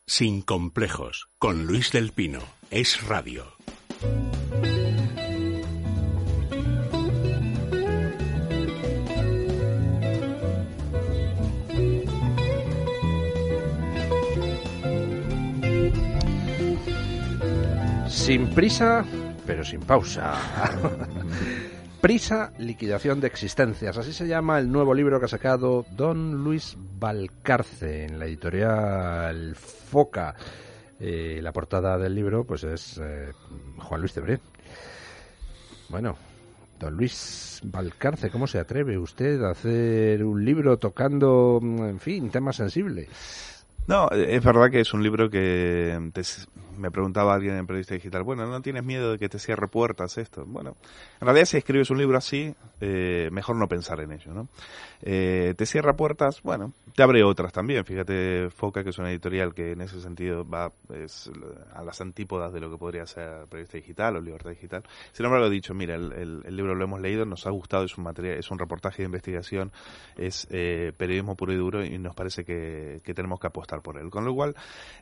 Sin complejos, con Luis del Pino. Es Radio. Sin prisa, pero sin pausa. Prisa, liquidación de existencias. Así se llama el nuevo libro que ha sacado don Luis Valcarce en la editorial Foca. La portada del libro pues es Juan Luis Cebré. Bueno, don Luis Valcarce, ¿cómo se atreve usted a hacer un libro tocando, en fin, temas sensibles? No, es verdad que es un libro que me preguntaba alguien en Periodista Digital, bueno, ¿no tienes miedo de que te cierre puertas esto? Bueno, en realidad si escribes un libro así, mejor no pensar en ello, ¿no? Te cierra puertas, bueno, te abre otras también. Fíjate, Foca, que es una editorial que en ese sentido es a las antípodas de lo que podría ser Periodista Digital o Libertad Digital. Sin embargo, he dicho, mira, el libro lo hemos leído, nos ha gustado, es un material, es un reportaje de investigación, es periodismo puro y duro y nos parece que tenemos que apostar por él. Con lo cual,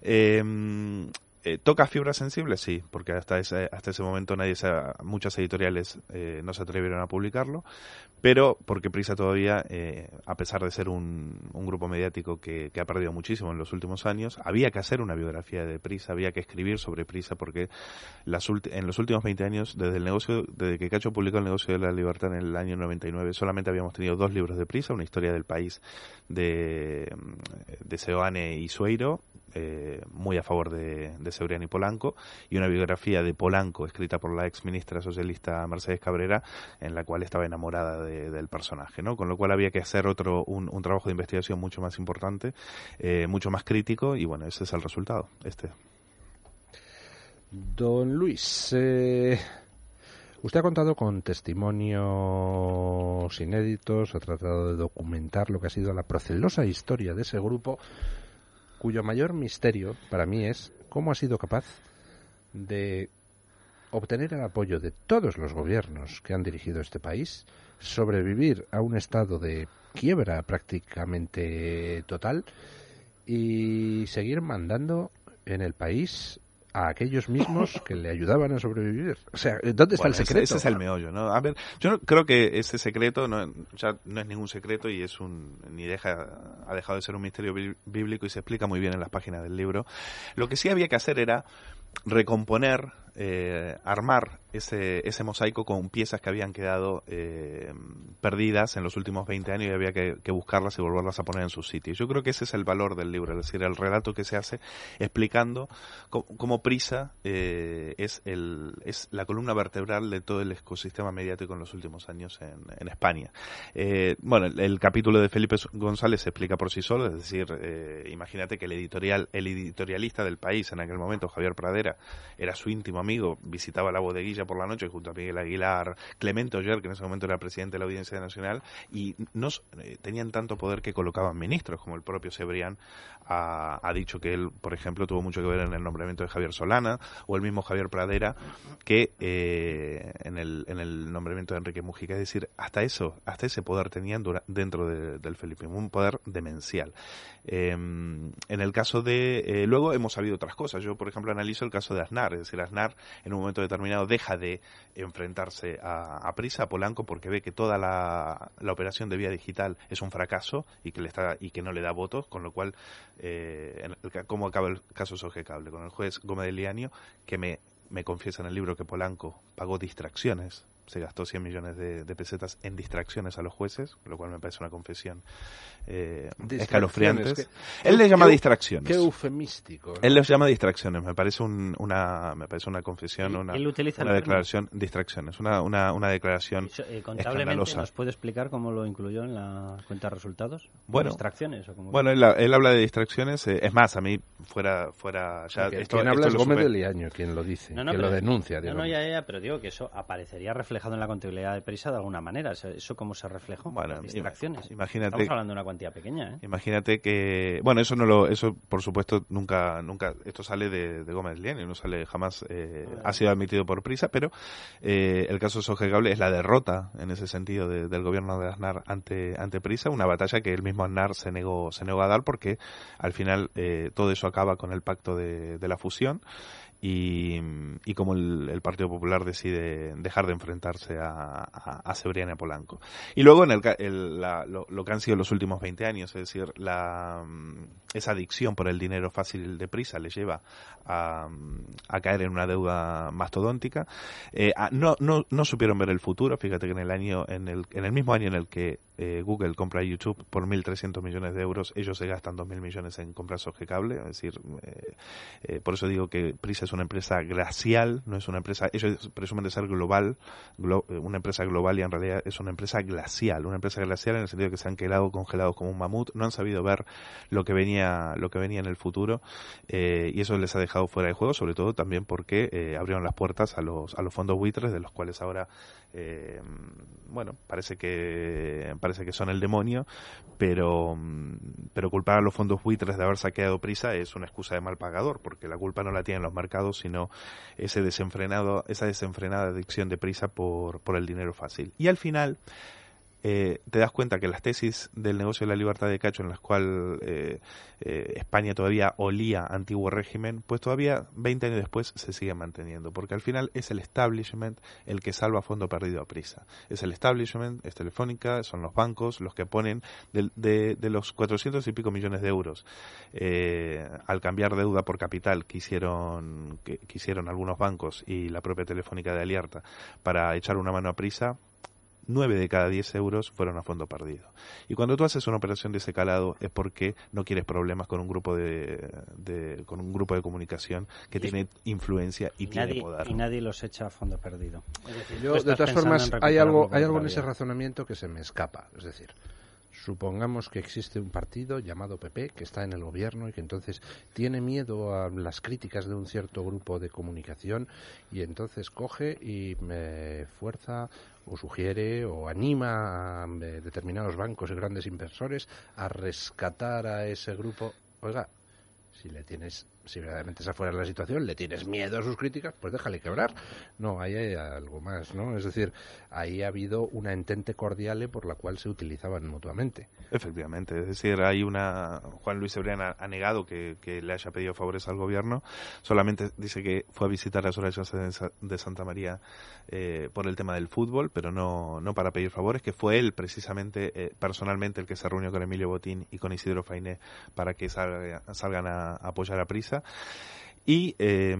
¿toca fibras sensibles? Sí, porque hasta ese momento muchas editoriales no se atrevieron a publicarlo, pero porque Prisa todavía, a pesar de ser un grupo mediático que ha perdido muchísimo en los últimos años, había que hacer una biografía de Prisa, había que escribir sobre Prisa, porque en los últimos 20 años, desde que Cacho publicó El negocio de la libertad en el año 99, solamente habíamos tenido 2 libros de Prisa, una historia del país de Seoane y Sueiro, muy a favor de Cebrián y Polanco, y una biografía de Polanco escrita por la ex ministra socialista Mercedes Cabrera, en la cual estaba enamorada del personaje, ¿no? Con lo cual había que hacer un trabajo de investigación mucho más importante, mucho más crítico, y bueno, ese es el resultado. Don Luis, usted ha contado con testimonios inéditos, ha tratado de documentar lo que ha sido la procelosa historia de ese grupo, cuyo mayor misterio para mí es cómo ha sido capaz de obtener el apoyo de todos los gobiernos que han dirigido este país, sobrevivir a un estado de quiebra prácticamente total y seguir mandando en el país a aquellos mismos que le ayudaban a sobrevivir. O sea, ¿dónde está el secreto? Ese es el meollo, ¿no? A ver, yo no, creo que ese secreto ya no es ningún secreto y ha dejado de ser un misterio bíblico y se explica muy bien en las páginas del libro. Lo que sí había que hacer era recomponer, armar ese mosaico con piezas que habían quedado perdidas en los últimos 20 años y había que buscarlas y volverlas a poner en su sitio. Yo creo que ese es el valor del libro, es decir, el relato que se hace explicando cómo Prisa es la columna vertebral de todo el ecosistema mediático en los últimos años en España. Bueno, el capítulo de Felipe González se explica por sí solo, es decir, imagínate que el editorialista del país en aquel momento, Javier Pradera, era su íntimo amigo, visitaba la bodeguilla por la noche junto a Miguel Aguilar, Clemente Oller, que en ese momento era presidente de la Audiencia Nacional, y tenían tanto poder que colocaban ministros, como el propio Cebrián ha dicho que él, por ejemplo, tuvo mucho que ver en el nombramiento de Javier Solana, o el mismo Javier Pradera, que en el nombramiento de Enrique Mujica. Es decir, hasta ese poder tenían dentro del felipismo, un poder demencial. En el caso de... luego hemos sabido otras cosas. Yo, por ejemplo, analizo el caso de Aznar. Es decir, Aznar en un momento determinado deja de enfrentarse a Prisa, a Polanco, porque ve que toda la operación de vía digital es un fracaso y que no le da votos, con lo cual cómo acaba el caso Soge Cable, con el juez Gómez de Lianio, que me confiesa en el libro que Polanco pagó distracciones, se gastó 100 millones de pesetas en distracciones a los jueces, lo cual me parece una confesión escalofriante. Él le llama distracciones. Qué eufemístico, ¿no? Él les llama distracciones. Me parece una confesión, una declaración, distracciones, una declaración contablemente escandalosa. ¿Nos puede explicar cómo lo incluyó en la cuenta de resultados? Bueno, ¿distracciones? ¿O cómo? Bueno, él habla de distracciones. Es más, a mí fuera ya... Quien habla es Gómez de Liaño, quien lo dice, quien lo denuncia. No, ya, pero digo que eso aparecería reflejado reflejado en la contabilidad de Prisa de alguna manera. ¿Eso cómo se reflejó? Bueno, Las distracciones. imagínate. Estamos hablando de una cuantía pequeña, ¿eh? Imagínate que, bueno, eso por supuesto nunca, esto sale de Gómez Liani, no sale jamás, ha sido admitido por Prisa, pero el caso de Sogecable es la derrota en ese sentido del gobierno de Aznar ante Prisa, una batalla que el mismo Aznar se negó a dar porque al final todo eso acaba con el pacto de la fusión. Y como el Partido Popular decide dejar de enfrentarse a Cebrián y a Polanco. Y luego lo que han sido los últimos 20 años, es decir, esa adicción por el dinero fácil de Prisa le lleva a caer en una deuda mastodóntica. No supieron ver el futuro. Fíjate que en el mismo año en el que Google compra YouTube por 1.300 millones de euros, ellos se gastan 2.000 millones en comprar Sogecable. Es decir, por eso digo que Prisa es una empresa glacial, no es una empresa, ellos presumen de ser una empresa global y en realidad es una empresa glacial en el sentido de que se han quedado congelados como un mamut, no han sabido ver lo que venía en el futuro, y eso les ha dejado fuera de juego, sobre todo también porque abrieron las puertas a los fondos buitres, de los cuales ahora parece que son el demonio, pero culpar a los fondos buitres de haber saqueado Prisa es una excusa de mal pagador, porque la culpa no la tienen los mercados, sino esa desenfrenada adicción de Prisa por el dinero fácil. Y al final te das cuenta que las tesis del negocio de la libertad de cacho, en las cuales España todavía olía antiguo régimen, pues todavía 20 años después se sigue manteniendo, porque al final es el establishment el que salva a fondo perdido a Prisa. Es el establishment, es Telefónica, son los bancos los que ponen de los 400 y pico millones de euros al cambiar deuda por capital que hicieron algunos bancos y la propia Telefónica de Aliarta para echar una mano a Prisa. 9 de cada 10 euros fueron a fondo perdido. Y cuando tú haces una operación de ese calado es porque no quieres problemas con un grupo de comunicación que tiene influencia y tiene poder. Y nadie los echa a fondo perdido. Es decir, Yo, de todas formas, hay algo en ese razonamiento que se me escapa. Es decir, supongamos que existe un partido llamado PP que está en el gobierno y que entonces tiene miedo a las críticas de un cierto grupo de comunicación y entonces coge y fuerza o sugiere o anima a determinados bancos y grandes inversores a rescatar a ese grupo. Oiga, si verdaderamente esa fuera la situación, le tienes miedo a sus críticas, pues déjale quebrar. No, ahí hay algo más, ¿no? Es decir, ahí ha habido una entente cordiale por la cual se utilizaban mutuamente. Efectivamente, es decir, Juan Luis Cebrián ha negado que le haya pedido favores al gobierno, solamente dice que fue a visitar a Soraya de Santa María por el tema del fútbol, pero no para pedir favores, que fue él precisamente, personalmente, el que se reunió con Emilio Botín y con Isidro Fainé para que salgan a apoyar a Prisa. Y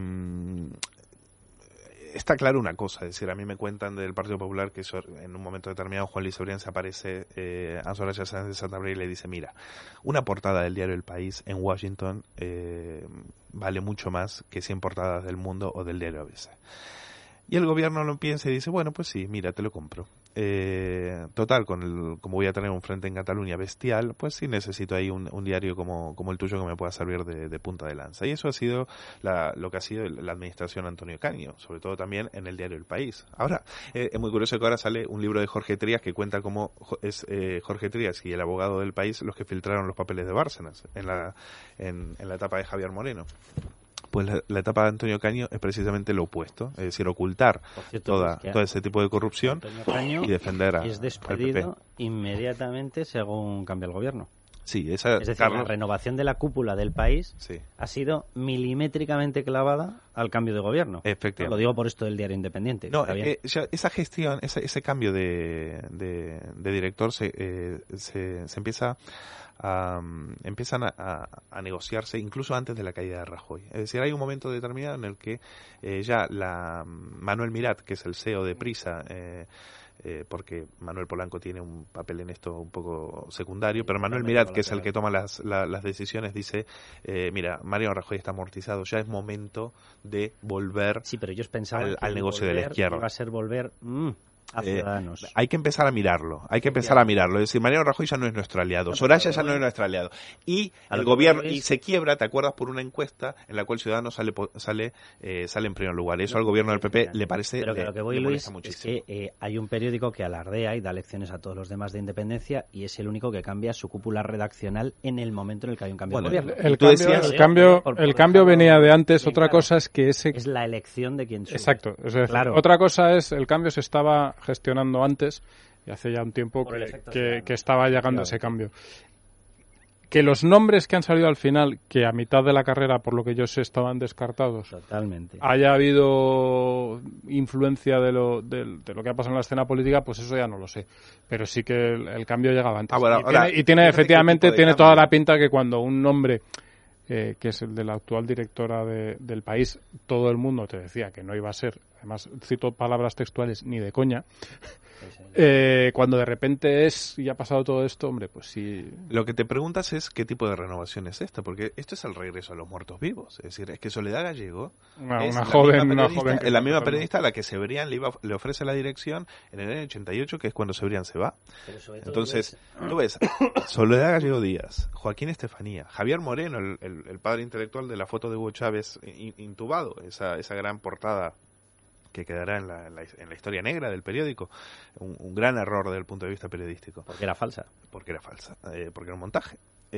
está claro una cosa, es decir, a mí me cuentan del Partido Popular que en un momento determinado Juan Luis Cebrián se aparece a Soraya de Santa María y le dice, mira, una portada del diario El País en Washington vale mucho más que 100 portadas del Mundo o del diario ABC. Y el gobierno lo piensa y dice, bueno, pues sí, mira, te lo compro. Total, como voy a tener un frente en Cataluña bestial, pues sí necesito ahí un diario como el tuyo que me pueda servir de punta de lanza. Y eso ha sido lo que ha sido la administración Antonio Caño, sobre todo también en el diario El País. Ahora, es muy curioso que ahora sale un libro de Jorge Trías que cuenta cómo es Jorge Trías y el abogado del País los que filtraron los papeles de Bárcenas en la etapa de Javier Moreno. Pues la etapa de Antonio Caño es precisamente lo opuesto, es decir, ocultar todo ese tipo de corrupción y defender es despedido al PP. Inmediatamente según cambia el gobierno. Sí, es decir, la renovación de la cúpula del país ha sido milimétricamente clavada al cambio de gobierno. Efectivamente. Lo digo por esto del Diario Independiente. No, esa gestión, ese cambio de director se empieza empiezan a negociarse incluso antes de la caída de Rajoy. Es decir, hay un momento determinado en el que ya Manuel Mirat, que es el CEO de Prisa, porque Manuel Polanco tiene un papel en esto un poco secundario, pero Manuel Mirat, que es el que toma las decisiones, dice, mira, Mario Rajoy está amortizado, ya es momento de volver pero ellos pensaban al negocio de la izquierda. Va a ser volver Hay que empezar a mirarlo, Es decir, Mariano Rajoy ya no es nuestro aliado, Soraya ya no es nuestro aliado. Y el gobierno y se quiebra, ¿te acuerdas? Por una encuesta en la cual Ciudadanos sale en primer lugar. Eso al gobierno del PP le parece. Pero que lo que voy, Luis, es que hay un periódico que alardea y da lecciones a todos los demás de independencia y es el único que cambia su cúpula redaccional en el momento en el que hay un cambio de gobierno. El cambio venía de antes. Otra cosa es que es la elección de quien sube. Exacto. Es decir, otra cosa es el cambio se estaba gestionando antes y hace ya un tiempo que estaba llegando ese cambio. Que los nombres que han salido al final, que a mitad de la carrera, por lo que yo sé, estaban descartados. Totalmente. Haya habido influencia de lo que ha pasado en la escena política, pues eso ya no lo sé. Pero sí que el cambio llegaba antes. Tiene efectivamente, tiene toda la pinta que cuando un nombre, que es el de la actual directora del país, todo el mundo te decía que no iba a ser, además cito palabras textuales, ni de coña. Cuando de repente ya ha pasado todo esto, hombre, pues sí. Lo que te preguntas es qué tipo de renovación es esta, porque esto es el regreso a los muertos vivos. Es decir, es que Soledad Gallego es la misma periodista a la que Cebrián le ofrece la dirección en el año 88, que es cuando Cebrián se va. Entonces, tú ves, Soledad Gallego Díaz, Joaquín Estefanía, Javier Moreno, el padre intelectual de la foto de Hugo Chávez intubado, esa gran portada que quedará en la historia negra del periódico, un gran error desde el punto de vista periodístico. Porque era falsa. Porque era un montaje.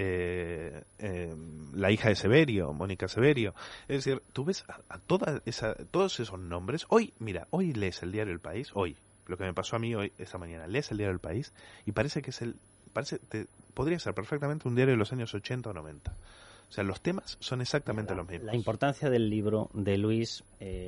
La hija de Severio, Mónica Severio. Es decir, tú ves a todos esos nombres. Hoy lees el diario El País, lo que me pasó a mí esta mañana, lees el diario El País y parece que podría ser perfectamente un diario de los años 80 o 90. O sea, los temas son exactamente los mismos. La importancia del libro de Luis,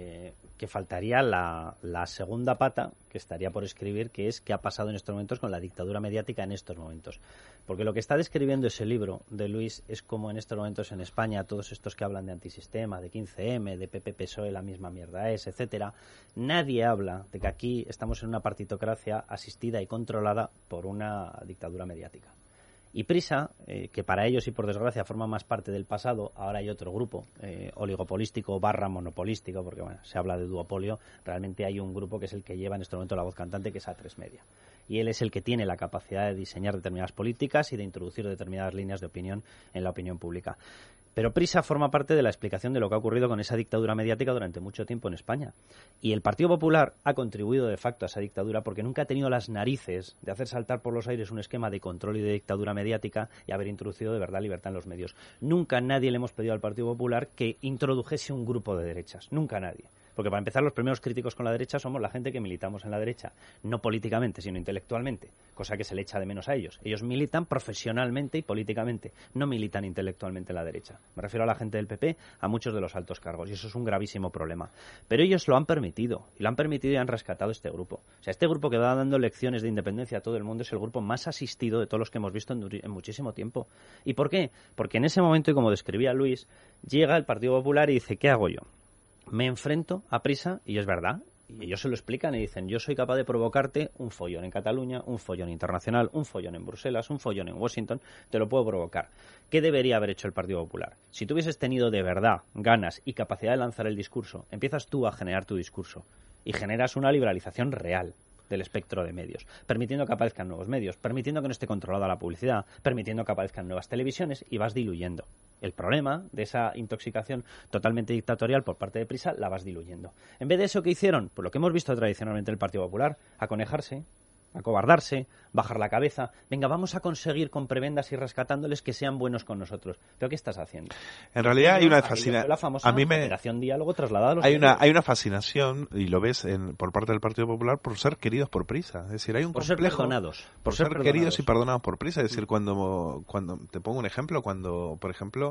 que faltaría la segunda pata que estaría por escribir, que es qué ha pasado en estos momentos con la dictadura mediática en estos momentos. Porque lo que está describiendo ese libro de Luis es como en estos momentos en España, todos estos que hablan de antisistema, de 15M, de PP-PSOE, la misma mierda es, etcétera. Nadie habla de que aquí estamos en una partitocracia asistida y controlada por una dictadura mediática. Y Prisa, que para ellos y por desgracia forma más parte del pasado, ahora hay otro grupo oligopolístico / monopolístico, porque bueno, se habla de duopolio, realmente hay un grupo que es el que lleva en este momento la voz cantante, que es A3 Media. Y él es el que tiene la capacidad de diseñar determinadas políticas y de introducir determinadas líneas de opinión en la opinión pública. Pero Prisa forma parte de la explicación de lo que ha ocurrido con esa dictadura mediática durante mucho tiempo en España. Y el Partido Popular ha contribuido de facto a esa dictadura porque nunca ha tenido las narices de hacer saltar por los aires un esquema de control y de dictadura mediática y haber introducido de verdad libertad en los medios. Nunca nadie le hemos pedido al Partido Popular que introdujese un grupo de derechas. Nunca nadie. Porque para empezar, los primeros críticos con la derecha somos la gente que militamos en la derecha, no políticamente, sino intelectualmente, cosa que se le echa de menos a ellos. Ellos militan profesionalmente y políticamente, no militan intelectualmente en la derecha. Me refiero a la gente del PP, a muchos de los altos cargos, y eso es un gravísimo problema. Pero ellos lo han permitido, y han rescatado este grupo. O sea, este grupo que va dando lecciones de independencia a todo el mundo es el grupo más asistido de todos los que hemos visto en muchísimo tiempo. ¿Y por qué? Porque en ese momento, y como describía Luis, llega el Partido Popular y dice, ¿qué hago yo? Me enfrento a Prisa, y es verdad, y ellos se lo explican y dicen, yo soy capaz de provocarte un follón en Cataluña, un follón internacional, un follón en Bruselas, un follón en Washington, te lo puedo provocar. ¿Qué debería haber hecho el Partido Popular? Si tú hubieses tenido de verdad ganas y capacidad de lanzar el discurso, empiezas tú a generar tu discurso y generas una liberalización real del espectro de medios, permitiendo que aparezcan nuevos medios, permitiendo que no esté controlada la publicidad, permitiendo que aparezcan nuevas televisiones y vas diluyendo. El problema de esa intoxicación totalmente dictatorial por parte de Prisa la vas diluyendo. En vez de eso, ¿qué hicieron? Pues lo que hemos visto tradicionalmente en el Partido Popular, aconejarse, acobardarse, bajar la cabeza. Venga, vamos a conseguir con prebendas y rescatándoles que sean buenos con nosotros. ¿Pero qué estás haciendo? En realidad hay una fascinación. La famosa operación diálogo trasladada a los hay una fascinación, y lo ves por parte del Partido Popular, por ser queridos por Prisa. Es decir, hay un complejo. Por ser perdonados. Por ser queridos y perdonados por Prisa. Es decir, cuando te pongo un ejemplo, por ejemplo,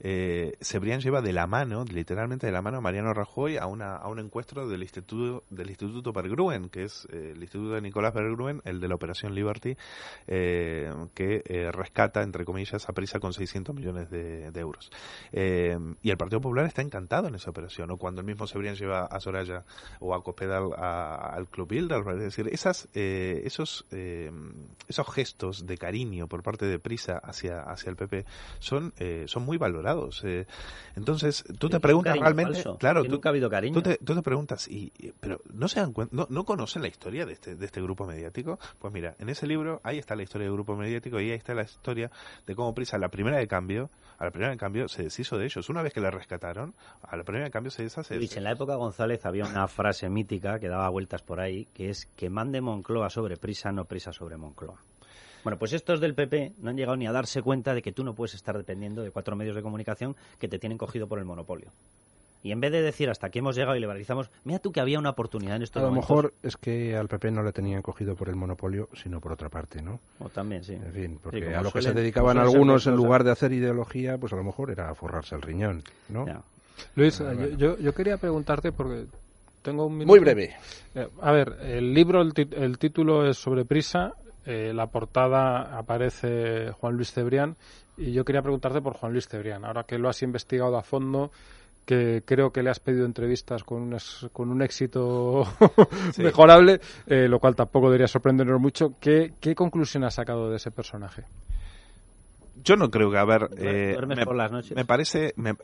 Cebrián lleva de la mano, literalmente de la mano, a Mariano Rajoy a un encuentro del Instituto Bergruen, que es el Instituto de Nicolás Bergruen, Ibargüen, el de la Operación Liberty, que rescata, entre comillas, a Prisa con 600 millones de euros. Y el Partido Popular está encantado en esa operación, o cuando el mismo Cebrián lleva a Soraya o a Cospedal al Club Bilderberg. Es decir, esos gestos de cariño por parte de Prisa hacia el PP son muy valorados. Entonces, tú te preguntas realmente... Falso, claro, nunca ha habido cariño. Tú te preguntas, pero no se dan cuenta, no conocen la historia de este grupo mediático. Pues mira, en ese libro ahí está la historia del grupo mediático y ahí está la historia de cómo Prisa a la primera de cambio se deshizo de ellos. Una vez que la rescataron, a la primera de cambio se deshace. Luis, en la época González había una frase mítica que daba vueltas por ahí, que es que mande Moncloa sobre Prisa, no Prisa sobre Moncloa. Bueno, pues estos del PP no han llegado ni a darse cuenta de que tú no puedes estar dependiendo de 4 medios de comunicación que te tienen cogido por el monopolio. Y en vez de decir hasta aquí hemos llegado y liberalizamos, mira tú que había una oportunidad en estos momentos. A lo mejor es que al PP no le tenían cogido por el monopolio, sino por otra parte, ¿no? O también, sí. En fin, porque sí, a lo que se dedicaban algunos en lugar de hacer ideología, pues a lo mejor era forrarse el riñón, ¿no? Ya. Luis, yo quería preguntarte, porque tengo un minuto. Muy breve. A ver, el libro, el título es sobre Prisa, la portada aparece Juan Luis Cebrián, y yo quería preguntarte por Juan Luis Cebrián, ahora que lo has investigado a fondo, que creo que le has pedido entrevistas con un éxito sí. mejorable, lo cual tampoco debería sorprendernos mucho. ¿Qué conclusión has sacado de ese personaje? Yo no creo que, a ver, por las noches. me parece, me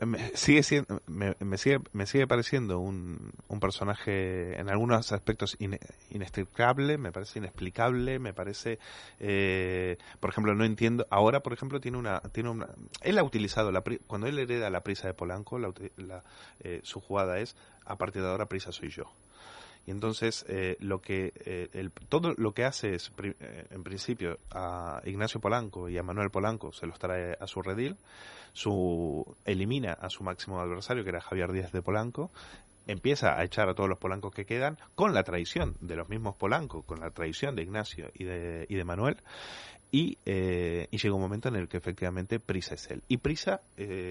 sigue pareciendo un personaje en algunos aspectos inexplicable, me parece inexplicable, me parece, por ejemplo, no entiendo, ahora, por ejemplo, él ha utilizado, cuando él hereda la Prisa de Polanco, su jugada es, a partir de ahora Prisa soy yo. Y entonces todo lo que hace es, en principio, a Ignacio Polanco y a Manuel Polanco se los trae a su redil, elimina a su máximo adversario, que era Javier Díaz de Polanco, empieza a echar a todos los Polancos que quedan, con la traición de los mismos Polanco, con la traición de Ignacio y de Manuel, y llega un momento en el que efectivamente Prisa es él. Y Prisa,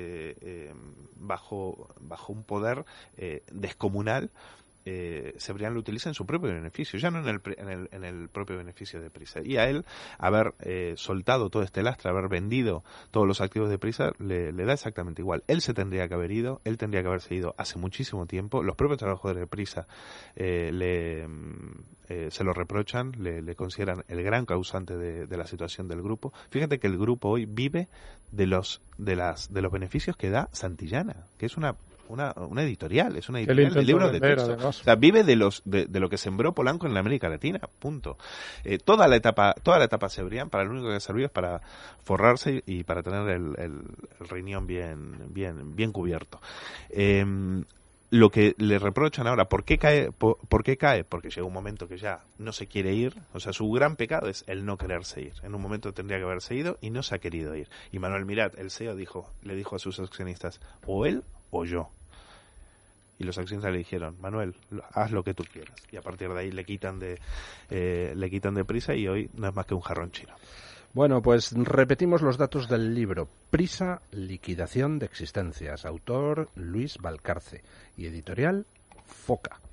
bajo un poder descomunal, Cebrián lo utiliza en su propio beneficio, ya no en el propio beneficio de Prisa. Y a él, haber soltado todo este lastre, haber vendido todos los activos de Prisa, le da exactamente igual. Él se tendría que haber ido, él tendría que haberse ido hace muchísimo tiempo. Los propios trabajadores de Prisa se lo reprochan, le consideran el gran causante de la situación del grupo. Fíjate que el grupo hoy vive de los beneficios que da Santillana, que es una editorial, es una editorial de libros de texto. O sea, vive de lo que sembró Polanco en la América Latina, punto. Toda la etapa Cebrián, para lo único que ha servido es para forrarse y para tener el riñón bien cubierto. Lo que le reprochan ahora, ¿por qué cae? Porque llega un momento que ya no se quiere ir. O sea, su gran pecado es el no quererse ir. En un momento tendría que haberse ido y no se ha querido ir. Y Manuel Mirat, el CEO, le dijo a sus accionistas, o él o yo. Y los accionistas le dijeron, Manuel, haz lo que tú quieras. Y a partir de ahí le quitan de Prisa y hoy no es más que un jarrón chino. Bueno, pues repetimos los datos del libro. Prisa, liquidación de existencias. Autor Luis Valcarce. Y editorial Foca.